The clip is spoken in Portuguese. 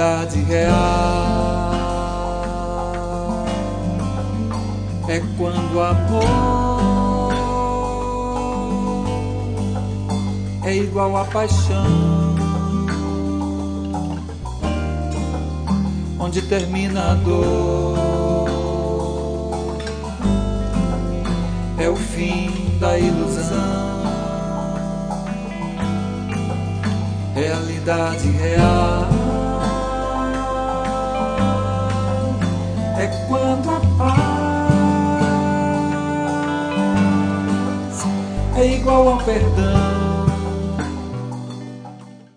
realidade real. É quando o amor é igual a paixão, onde termina a dor é o fim da ilusão. Realidade real é quando a paz é igual ao perdão,